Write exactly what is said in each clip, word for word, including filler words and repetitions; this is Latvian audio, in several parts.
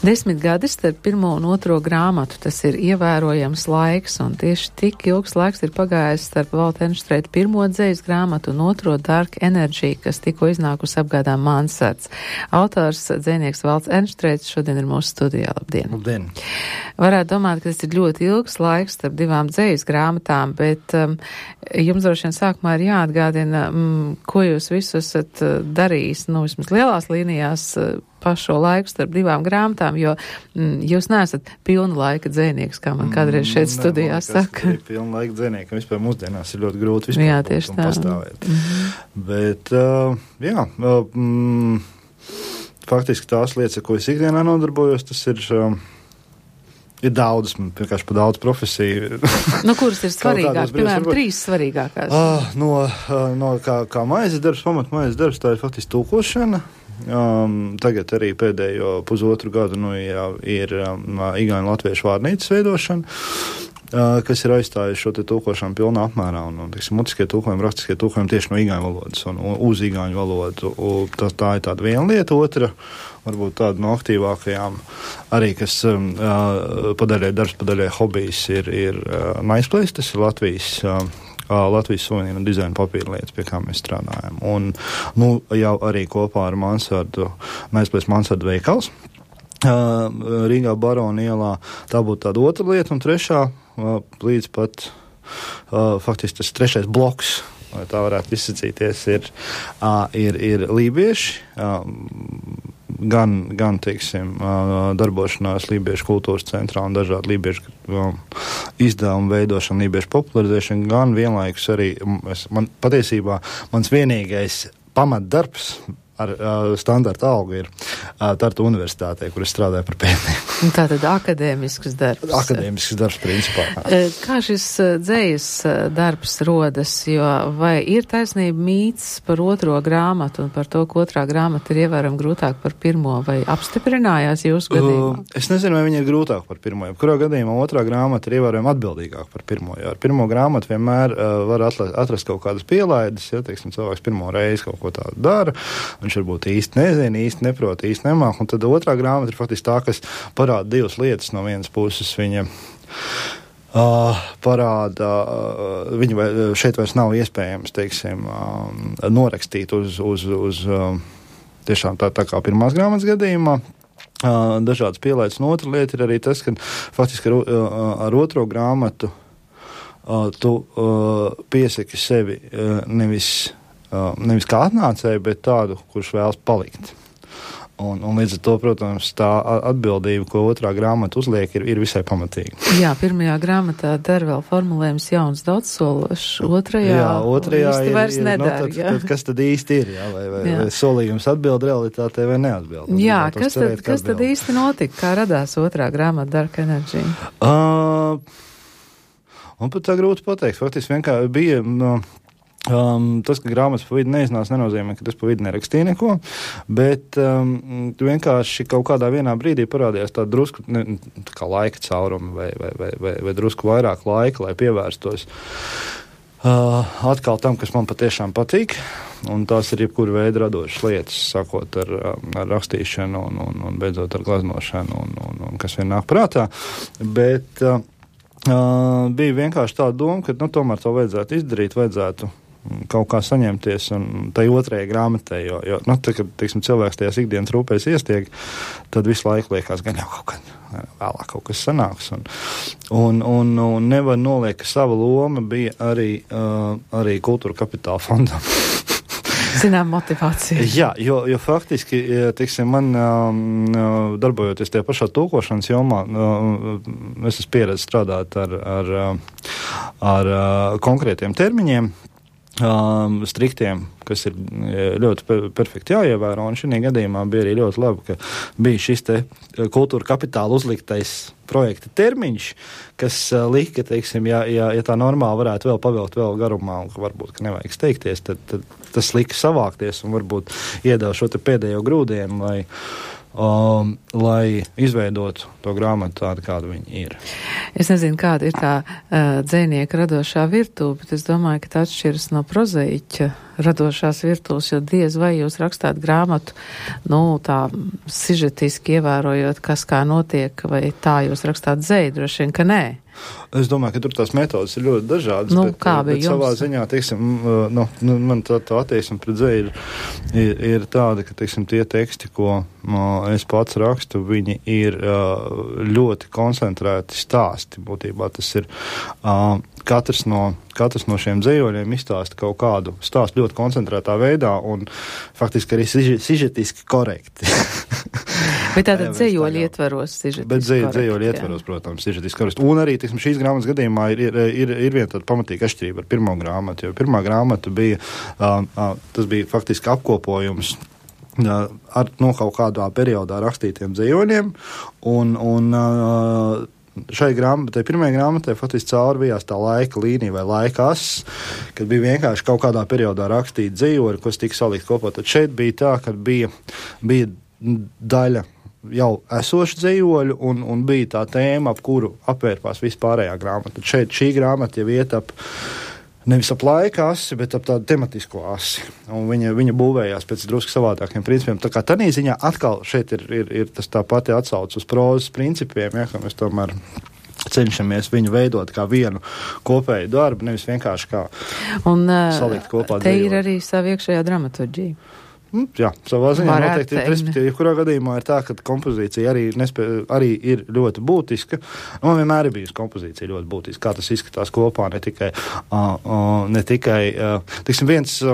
Desmit gadi starp pirmo un otro grāmatu, tas ir ievērojams laiks, un tieši tik ilgs laiks ir pagājis starp Valta Enštrēta pirmo dzejas grāmatu un otro Dark Energy, kas tikko iznākusi apgādām Mansards. Autors, dzejnieks Valts Enštrēts šodien ir mūsu studijā. Labdien! Labdien! Varētu domāt, ka tas ir ļoti ilgs laiks starp divām dzejas grāmatām, bet um, jums droši vien sākumā ir jāatgādina, um, ko jūs visu esat uh, darījis, nu, vismaz lielās līnijās, uh, pašo laiku starp divām grāmatām, jo mm, jūs neesat pilna laika dzejnieks, kā man kādreiz šeit studijā mm, saka. Pilna laika dzejniekam vispār mūsdienās ir ļoti grūti vispār jā, tieši tā. pastāvēt. Mm-hmm. Bet, uh, jā, uh, mm, faktiski tās lietas, ar ko es ikdienā nodarbojos, tas ir... Uh, Ir daudz, vienkārši pa daudz profesiju. Nu, kuras ir svarīgāk? Piemēram, varbūt... trīs svarīgākās. Uh, no, uh, no kā, kā maizes darbs, pamat maizes darbs, tā ir faktiski tulkošana. Um, tagad arī pēdējo pusotru gadu nu, jā, ir um, igauņu latviešu vārnīcas veidošana, uh, kas ir aizstājuši šo te tulkošanu pilnā apmērā. Un, un tiksim, mutiskie tulkojumi, rakstiskie tulkojumi tieši no igauņu valodas un, un uz igauņu valodu. Un, tā, tā ir tāda viena lieta. Otra, varbūt tāda no aktīvākajām, arī kas um, uh, padaļai darbs, padaļai hobijs ir, ir uh, Nice Place, tas ir Latvijas... Uh, Latvijas suvenīru un dizaina papīra lietas, pie kā mēs strādājam. Un, nu, jau arī kopā ar Mansardu, Nice Place Mansardu veikals, uh, Rīgā Barona ielā, tā būtu tāda otra lieta, un trešā, uh, līdz pat, uh, faktiski tas trešais bloks, vai tā varētu izsacīties, ir, uh, ir, ir lībieši, uh, gan, gan teiksim, darbošanās Lībiešu kultūras centrā un dažādi lībiešu izdevumu veidošana, lībiešu popularizēšana, gan vienlaikus arī, es, man patiesībā, mans vienīgais pamatdarbs ar uh, standarta algu ir uh, Tartu universitātē, kur es strādāju par pētnieku. Tātad akadēmisks darbs. Akadēmisks darbs, principā. Kā šis dzejas darbs rodas, jo vai ir taisnība mīts par otro grāmatu un par to, ka otrā grāmata ir ievērami grūtāk par pirmo, vai apstiprinājās jūsu gadījumā? Uh, es nezinu, vai viņa ir grūtāk par pirmo, jo kurā gadījumā otrā grāmata ir ievērami atbildīgāk par pirmo, jo ar pirmo grāmatu vienmēr uh, var atrast, atrast kaut kādas pielaides, ja, teiksim, cilvēks pirmo reizi kaut ko tādu dara, viņš varbūt īsti nezina, īsti neprot, īsti nemāk, un tad otrā grāmata ir faktiski tā, kas parāda divas lietas. No vienas puses viņa uh, parāda, uh, viņa šeit vairs nav iespējams, teiksim, uh, norakstīt uz, uz, uz uh, tiešām tā, tā kā pirmās grāmatas gadījumā. Uh, dažādas pielaides, un otra lieta ir arī tas, ka faktiski ar, uh, ar otro grāmatu uh, tu uh, piesaki sevi uh, nevis Uh, nevis kā atnācēju, bet tādu, kurš vēlas palikt. Un, un līdz ar to, protams, tā atbildība, ko otrā grāmata uzliek, ir, ir visai pamatīga. Jā, pirmajā grāmatā der vēl formulējums jauns daudzsološs, otrajā, jā, otrajā īsti ir, vairs ir, nedara. No, tad, tad, kas tad īsti ir, jā, vai, vai, jā. vai solījums atbild realitātei vai neatbild? Jā, kas, tad, kas tad īsti notika? Kā radās otrā grāmata Dark Energy? Uh, un pat tā grūti pateikt. Faktiski vienkārši bija... No, Um, tas, ka grāmatas pa vidu neiznās, nenozīmē, ka tas pa vidu nerakstīja neko, bet um, vienkārši kaut kādā vienā brīdī parādījās tā drusku, ne, tā kā laika caurumi vai, vai, vai, vai, vai drusku vairāk laika, lai pievērstos uh, atkal tam, kas man patiešām patīk, un tās ir jebkura veida radošas lietas, sākot ar, ar rakstīšanu un, un, un beidzot ar gleznošanu un, un, un kas vien nāk prātā, bet uh, uh, bija vienkārši tā doma, ka nu, tomēr to vajadzētu izdarīt, vajadzētu kaut kā saņemties un tai otrajai grāmatai, jo, jo nu, tā, kad, teiksim, cilvēks tajās ikdienas rūpēs iestiek, tad visu laiku liekas, gan jau kaut kad vēlāk kaut kas sanāks. Un, un, un, un nevar noliekt, ka sava loma bija arī, uh, arī kultūra kapitāla fondam. Zinām motivācija. Jā, jo, jo faktiski, teiksim, man um, darbojoties tie pašā tulkošanas jomā, um, es esmu pieredzi strādāt ar, ar, ar, ar konkrētiem termiņiem, Um, striktiem, kas ir ļoti per- perfekti jāievēro, un šī gadījumā bija arī ļoti labi, ka bija šis te kultūra kapitāla uzliktais projekta termiņš, kas uh, lika, teiksim, ja, ja, ja tā normāli varētu vēl pavilkt vēl garumā, un ka varbūt, ka nevajag steigties, tad, tad tas lika savākties un varbūt iedeva šo te pēdējo grūdienu, lai um, lai izveidotu to grāmatu tādu, kāda viņa ir. Es nezinu, kāda ir tā uh, dzejnieka radošā virtuve, bet es domāju, ka tā atšķiras no prozaiķa radošās virtuves, jo diez vai jūs rakstāt grāmatu, nu, tā sižetiski ievērojot, kas kā notiek, vai tā jūs rakstāt dzeju, droši vien, ka nē. Es domāju, ka tur tās metodas ir ļoti dažādas, nu, bet, bet savā ziņā, teiksim, nu, nu, man tā, tā attieksme pret dzeju ir, ir, ir tāda, ka, teiksim, tie teksti, ko no, es pats rakstu, viņi ir ļoti koncentrēti stāsti. Būtībā tas ir uh, katrs, no, katrs no šiem dzejoļiem izstāsta kaut kādu stāstu ļoti koncentrētā veidā un faktiski arī sižetiski korekti. Bet tātad dzejoļi ietvaros sižetiski Bet dzejo, korekti. dzejoļi ietvaros, protams, sižetiski korekti. Un arī, teiksim, šīs grāmatas gadījumā ir, ir, ir, ir viena tāda pamatīga atšķirība ar pirmo grāmatu, jo pirmā grāmata bija, uh, uh, tas bija faktiski apkopojums uh, ar no kaut kādā periodā rakstītiem dzejoļiem, un, un uh, šai grāmatai, pirmajai grāmatai faktiski caurvijās tā laika līnija vai laika ass, kad bija vienkārši kaut kādā periodā rakstīti dzejoļi, kas tika salikt kopā. Tad šeit bija tā, ka bija, bija daļa jau esoši dzejoļu un, un bija tā tēma, ap kuru apvērpās vispārējā grāmata. Tad šeit šī grāmata jau iet ap nevis ap laika asi, bet ap tādu tematisko asi. Un viņa, viņa būvējās pēc drusku savādākiem principiem. Tā kā tādā ziņā atkal šeit ir, ir, ir tas tā pati atsauce uz prozas principiem, ja, ka mēs tomēr cenšamies viņu veidot kā vienu kopēju darbu, nevis vienkārši kā un, salikt kopā te dzejoļu. Ir arī savu iekšējā dramaturģija. Jā, savā ziņā Varētu noteikti, respektīvi, jebkurā gadījumā ir tā, ka kompozīcija arī, nespē, arī ir ļoti būtiska. Man vienmēr ir bijusi kompozīcija ļoti būtiska, kā tas izskatās kopā, ne tikai, uh, uh, ne tikai uh, tiksim, viens uh,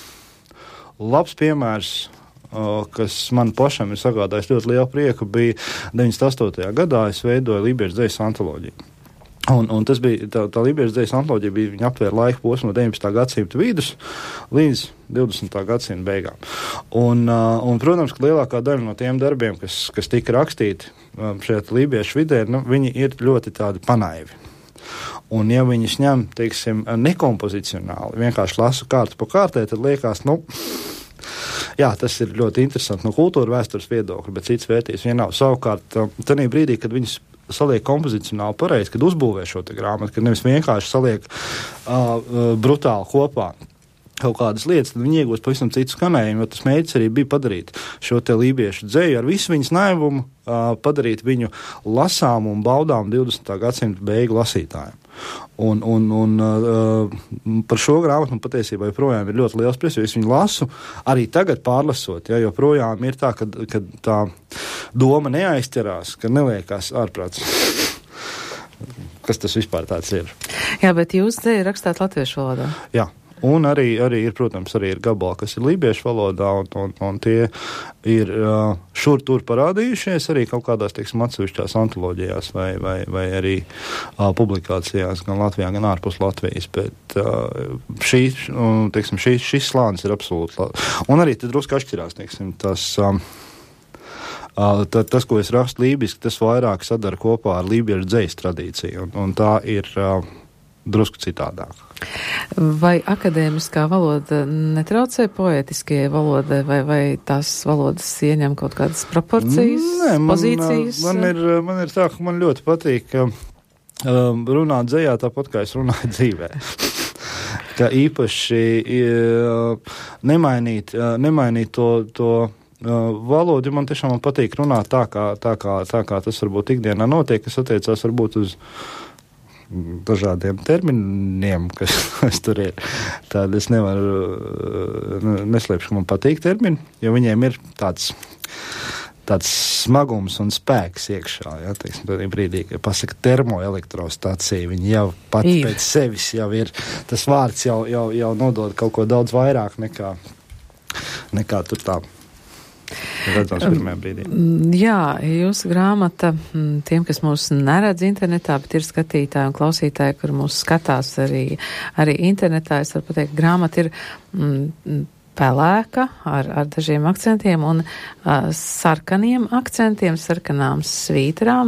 labs piemērs, uh, kas man pašam ir sagādājis ļoti lielu prieku, bija deviņdesmit astotajā gadā es veidoju lībiešu dzejas antoloģiju. Un, un tas bija, tā, tā lībiešu dzejas antoloģija bija, viņa aptvēra laika posmu no deviņpadsmitā gadsimta vidus līdz divdesmitā gadsimta beigām. Un, uh, un, protams, ka lielākā daļa no tiem darbiem, kas, kas tika rakstīti um, šeit lībiešu vidē, nu, viņi ir ļoti tādi panaivi. Un ja viņus ņem, teiksim, nekompozicionāli, vienkārši lasu kārtu pa kārtē, tad liekas, nu, jā, tas ir ļoti interesanti no kultūra vēstures viedokļa, bet cits vērtības vien nav. Savukārt, tādā brīdī, kad viņus saliek kompozicionāli pareizi, kad uzbūvē šo te grāmatu, kad nevis vienkārši saliek uh, uh, brutāli kopā kaut kādas lietas, tad viņi iegūst pavisam citu skanējumu, jo tas mērķis arī bija padarīt šo te lībiešu dzeju ar visu viņas naivumu, uh, padarīt viņu lasām un baudām divdesmitā gadsimta beigu lasītājiem. Un, un, un uh, par šo grāmatu man patiesībā joprojām ir ļoti liels prieks, jo es viņu lasu arī tagad pārlasot, ja, joprojām ir tā, ka, ka tā doma neaizķerās, ka neliekās ārprāts. Kas tas vispār tāds ir? Jā, bet jūs dzeju rakstāt latviešu valodā. Jā. Un arī, arī ir, protams, arī ir gabali, kas ir lībiešu valodā, un, un, un tie ir uh, šur tur parādījušies arī kaut kādās, teiksim, atsevišķās antoloģijās vai, vai, vai arī uh, publikācijās gan Latvijā, gan ārpus Latvijas, bet uh, šī, uh, teiksim, šī, šis slānis ir absolūti. Un arī tad drusku atšķirās, teiksim, tas... Um, Uh, tad, tas, ko es rakstu lībiski, tas vairāk sadara kopā ar lībiešu dzejas tradīciju, un, un tā ir uh, drusku citādāk. Vai akadēmiskā valoda netraucē poētiskajai valodai, vai, vai tās valodas ieņem kaut kādas proporcijas, Nē, man, pozīcijas? Man ir, man ir tā, ka man ļoti patīk ka, um, runāt dzejā tāpat, kā es runāju dzīvē. Ka īpaši uh, nemainīt, uh, nemainīt to, to Uh, valodu, man tiešām man patīk runāt tā kā, tā, kā, tā, kā tas varbūt ikdienā notiek, kas attiecās varbūt uz dažādiem terminiem, kas, kas tur ir. Tāda es nevaru, uh, neslēpšu, ka man patīk termini, jo viņiem ir tāds, tāds smagums un spēks iekšā, ja, teiksim, tādā brīdī, kad pasaka termoelektrostacija, viņi jau pat ir. Pēc sevis jau ir, tas vārds jau, jau, jau nodod kaut ko daudz vairāk nekā, nekā tur tā. Redzams pirmajā brīdī. Jā, jūsu grāmata, tiem, kas mūs neredz internetā, bet ir skatītāji un klausītāji, kur mūs skatās arī, arī internetā, es varu pateikt, grāmata ir mm, pelēka ar, ar dažiem akcentiem un uh, sarkaniem akcentiem, sarkanām svītrām,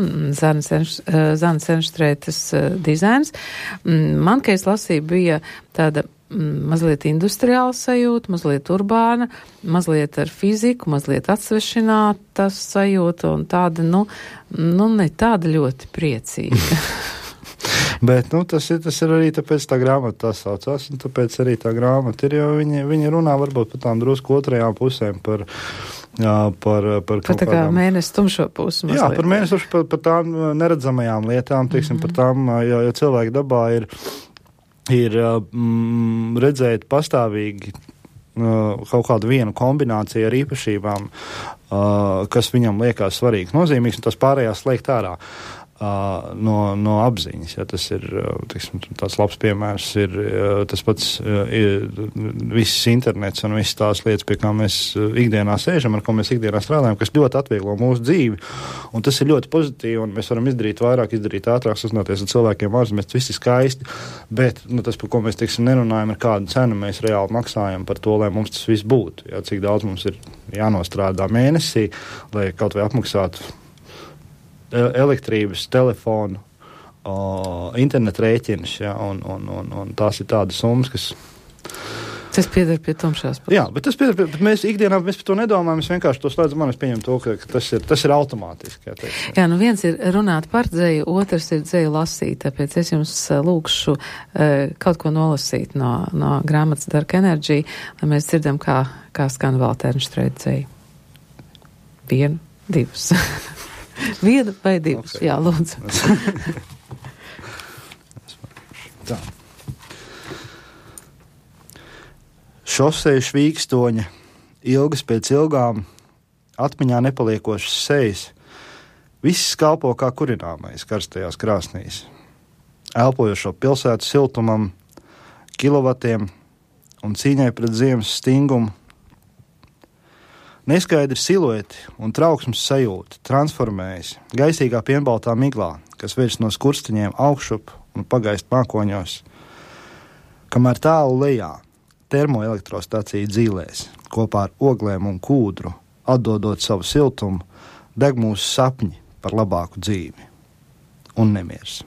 Zanes Enštrētas uh, dizains. Man, ka es lasīju, bija tāda mazliet industriāla sajūta, mazliet urbāna, mazliet ar fiziku, mazliet atsvešināta sajūta un tāda, nu, nu ne tāda ļoti priecīga. Bet, nu, tas ir, tas ir arī tāpēc tā grāmata tā saucās, un tāpēc arī tā grāmata ir, jo viņi, viņi runā varbūt par tām drusku otrajām pusēm, par, jā, par, par par tā kā kādām... mēnesi tumšo pusi. Jā, par mēnesi par, par tām neredzamajām lietām, teiksim, mm-hmm. par tām, jo, jo cilvēku dabā ir ir mm, redzēt pastāvīgi uh, kaut kādu vienu kombināciju ar īpašībām, uh, kas viņam liekas svarīgs, nozīmīgs, un tas pārējās slēgt ārā uh, no, no apziņas. Ja, tas ir, teiksim, tāds labs piemērs ir uh, tas pats uh, ir, viss internets un viss tās lietas, pie kā mēs uh, ikdienā sēžam, ar ko mēs ikdienā strādājam, kas ļoti atvieglo mūsu dzīvi, un tas ir ļoti pozitīvi, un mēs varam izdarīt vairāk, izdarīt ātrāk, sazināties ar cilvēkiem ārzemēs, viss ir skaisti, bet nu, tas, par ko mēs, teiksim, nerunājam, ir kādu cenu mēs reāli maksājam par to, lai mums tas viss būtu. Ja, cik daudz mums ir jānostrādā mēnesī, lai kaut vai apmaksātu elektrības, telefonu, o, internet rēķinus, ja, un, un, un, un tās ir tādas summas, kas... Tas pieder pie tumšās puses. Jā, bet tas pieder pie, bet mēs ikdienā mēs par to nedomājam, mēs vienkārši to slēdzam, un es pieņemu to, ka tas ir, tas ir automātiski. Jā, teiks, jā. jā, nu viens ir runāt par dzeju, otrs ir dzeju lasīt, tāpēc es jums lūkšu uh, kaut ko nolasīt no, no grāmatas Dark Energy, lai mēs dzirdam, kā, kā skan Valternštreita dzeja. Vienu, divas. Vienu vai divas, okay. Jā, lūdzu. Tā. Šoseju švīkstoņa, ilgas pēc ilgām, atmiņā nepaliekošas sejas, viss kalpo kā kurināmais karstajās krāsnīs. Elpojošo pilsētu siltumam, kilovatiem un cīņai pret ziemas stingumu. Neskaidri silueti un trauksmes sajūta transformējas gaisīgā pienbaltā miglā, kas virs no skurstiņiem augšup un pagaist mākoņos, kamēr tālu lejā termoelektrostacija dzīlēs, kopā ar oglēm un kūdru, atdodot savu siltumu, deg mūsu sapņi par labāku dzīvi un nemiers.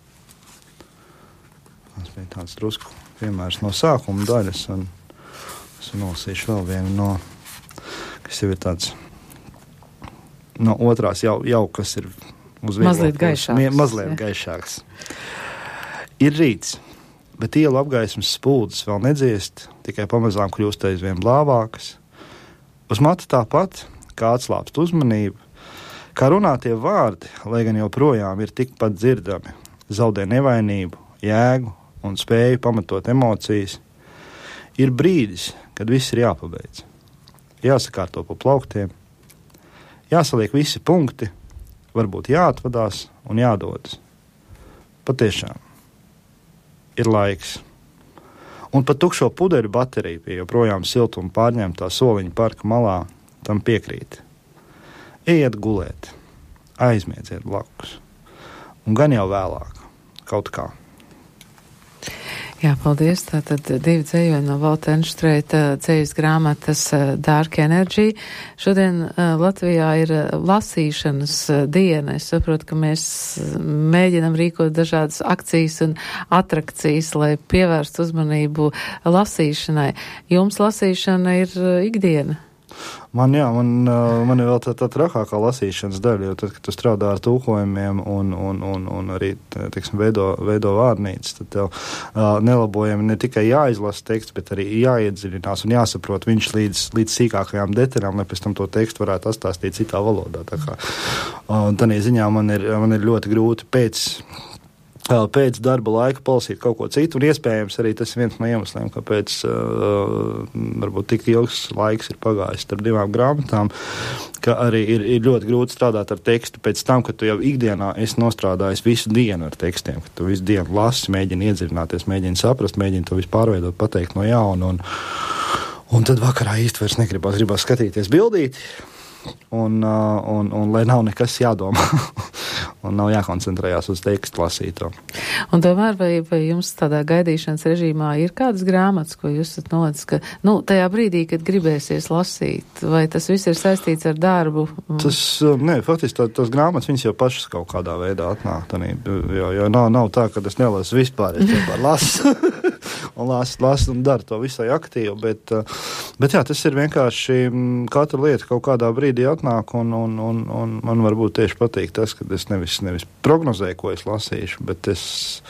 Tas bija tāds drusku piemērs no sākuma daļas, un es nolasīšu vēl vienu no, kas jau ir tāds no otrās jau, jau kas ir uz mazliet gaišāks. Mazliet jā. gaišāks. Ir rīts, bet ielu apgaismas spuldzes vēl nedziest, tikai pamazām kļūst aizvien blāvākas. Uz matu tāpat, kā atslāpst uzmanība, kā runātie vārdi, lai gan joprojām ir tikpat dzirdami, zaudē nevainību, jēgu un spēju pamatot emocijas, ir brīdis, kad viss ir jāpabeidz. Jāsakārto pa plauktiem, jāsaliek visi punkti, varbūt jāatvadās un jādodas. Patiešām ir laiks. Un pat tukšo pudeļu bateriju pie joprojām siltuma pārņemtā soliņa parka malā tam piekrīt. Ejiet gulēt, aizmiedziet blakus. Un gan jau vēlāk, kaut kā. Jā, paldies. Tātad divi dzējoļi no Valternštreita dzējas grāmatas Dark Energy. Šodien uh, Latvijā ir lasīšanas diena. Es saprotu, ka mēs mēģinam rīkot dažādas akcijas un atrakcijas, lai pievērstu uzmanību lasīšanai. Jums lasīšana ir ikdiena? Man, jā, man, man ir vēl tā, tā trakākā lasīšanas daļa, jo tad, kad tu strādā ar tulkojumiem un, un, un, un arī, teiksim, veido, veido vārnīcas, tad tev uh, nelabojami ne tikai jāizlasa teksts, bet arī jāiedziļinās un jāsaprot viņš līdz, līdz sīkākajām detaļām, lai pēc tam to tekstu varētu atstāstīt citā valodā. Tā kā, uh, tādā ziņā man ir, man ir ļoti grūti pēc pēc darba laika palasīt kaut ko citu, un iespējams arī tas ir viens no iemesliem, kāpēc uh, varbūt tik ilgs laiks ir pagājis starp divām grāmatām, ka arī ir, ir ļoti grūti strādāt ar tekstu pēc tam, ka tu jau ikdienā esi nostrādājis visu dienu ar tekstiem, ka tu visu dienu lasi, mēģini iedziļināties, mēģini saprast, mēģini to visu pārveidot, pateikt no jauna, un, un tad vakarā īsti vairs negribas, gribas skatīties bildīt, un, uh, un, un lai nav nekas jādomā. Un nav jākoncentrējās uz tekstu lasīto. Un tomēr, vai, vai jums tādā gaidīšanas režīmā ir kādas grāmatas, ko jūs esat nolicis, ka, nu, tajā brīdī, kad gribēsies lasīt, vai tas viss ir saistīts ar darbu? Tas, nē, faktiski tā, tās grāmatas, viņas jau pašas kaut kādā veidā atnāk, tanī, jo, jo nav, nav tā, ka es nelasu vispār, es vispār lasu. un lasa, lasa un dara to visai aktīvi, bet, bet jā, tas ir vienkārši katra lieta kaut kādā brīdī atnāk, un, un, un, un man varbūt tieši patīk tas, ka es nevis, nevis prognozēju, ko es lasīšu, bet es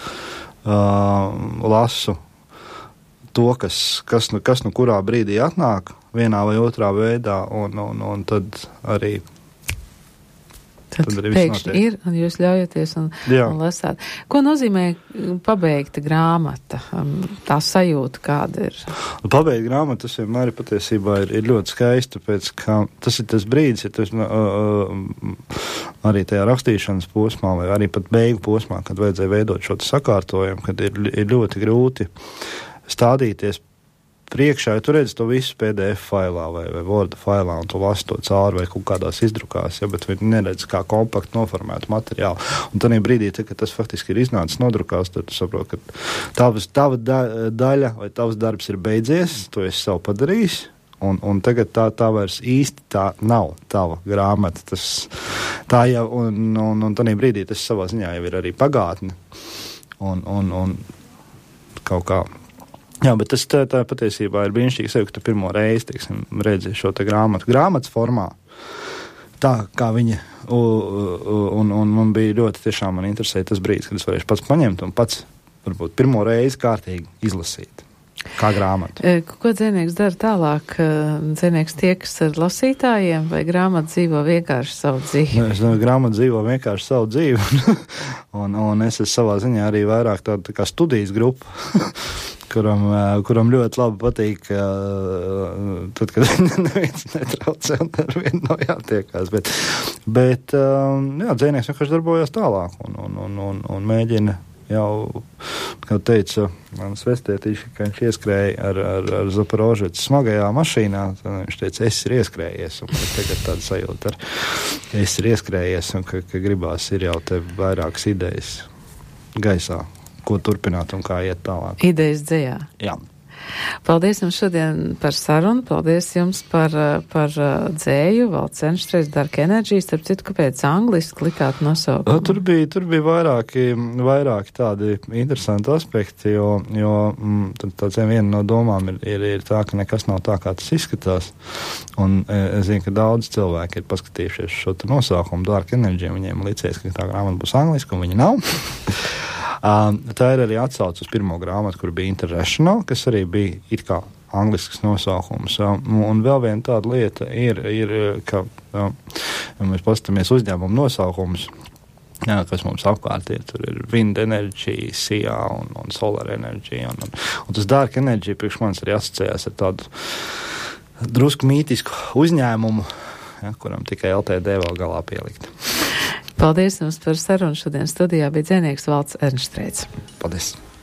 uh, lasu to, kas, kas, nu, kas nu kurā brīdī atnāk, vienā vai otrā veidā, un, un, un tad arī Tad, tad pēkšņi ir, un jūs ļaujaties un, un lasāt. Ko nozīmē pabeigta grāmata? Tā sajūta kāda ir? Pabeigta grāmata, tas vienmēr patiesībā ir, ir ļoti skaisti, tāpēc, ka tas ir tas brīdis, ja tas, uh, uh, arī tajā rakstīšanas posmā, vai arī pat beigu posmā, kad vajadzēja veidot šo sakārtojumu, kad ir, ir ļoti grūti stādīties priekšā, ja tu redzi to visu P D F failā vai, vai Word failā un tu lasi to cauri vai kaut kādās izdrukās, ja, bet viņi neredz kā kompaktu noformētu materiālu. Un tad brīdī, tā, kad tas faktiski ir iznācis nodrukās, tad tu saproti, ka tavas, tava da, daļa vai tavs darbs ir beidzies, to esi savu padarījis, un, un tagad tā, tā vairs īsti tā nav tava grāmata. Tas, tā jau, un, un, un tad brīdī tas savā ziņā jau ir arī pagātne. Un, un, un kaut kā Jā, bet tas tā, tā patiesībā ir brīnišķīgi sevi, ka tu pirmo reizi, teiksim, redzi šo te grāmatu grāmatas formā, tā kā viņa, un, un man bija ļoti tiešām man interesēja tas brīdis, kad es varēšu pats paņemt un pats, varbūt, pirmo reizi kārtīgi izlasīt. Kā grāmatu. Ko dzēnieks dara tālāk? Dzēnieks tiekas ar lasītājiem vai grāmata dzīvo vienkārši savu dzīvi? Es domāju, grāmata dzīvo vienkārši savu dzīvi. un, un es esmu savā ziņā arī vairāk tāda tā kā studijas grupa, kuram, kuram ļoti labi patīk, tad, kad neviens netraucē un ar vienu nav jātiekās. Bet, bet jā, dzēnieks vienkārši darbojas tālāk un, un, un, un, un mēģina jau, kā teica manas vestietīši, ka viņš ieskrēja ar, ar, ar Zaporožets smagajā mašīnā, tad viņš teica, es ir ieskrējies, un tagad tāda sajūta ar, ka es ir ieskrējies, un ka, ka gribās ir jau te vairākas idejas gaisā, ko turpināt un kā iet tālāk. Idejas dzējā. Jā. Paldies jums šodien par sarunu, paldies jums par, par dzēju, Valds Enštrēts, Dark Energy, starp citu, kāpēc angliski likāt nosaukumu? Tur bija, tur bija vairāki, vairāki tādi interesanti aspekti, jo, jo tāds viena no domām ir, ir, ir tā, ka nekas nav tā, kā tas izskatās, un es zinu, ka daudz cilvēki ir paskatījušies šo nosaukumu Dark Energy, viņiem licies, ka tā grāmata būs angliski, un viņa nav. Uh, tā ir arī atsauce uz pirmo grāmatu, kur bija International, kas arī bija it kā anglisks nosaukums. Uh, un vēl viena tāda lieta ir, ir ka, uh, ja mēs paskatāmies uzņēmumu nosaukumus, jā, kas mums apkārt ir, tur ir Wind Energy, S I A un, un Solar Energy. Un, un, un tas Dark Energy priekš manis arī asociējās ar tādu drusku mītisku uzņēmumu, ja, kuram tikai L T D vēl galā pielikt. Paldies jums par sarunu. Šodien studijā bija dzēnieks Valds Enštrēts. Paldies.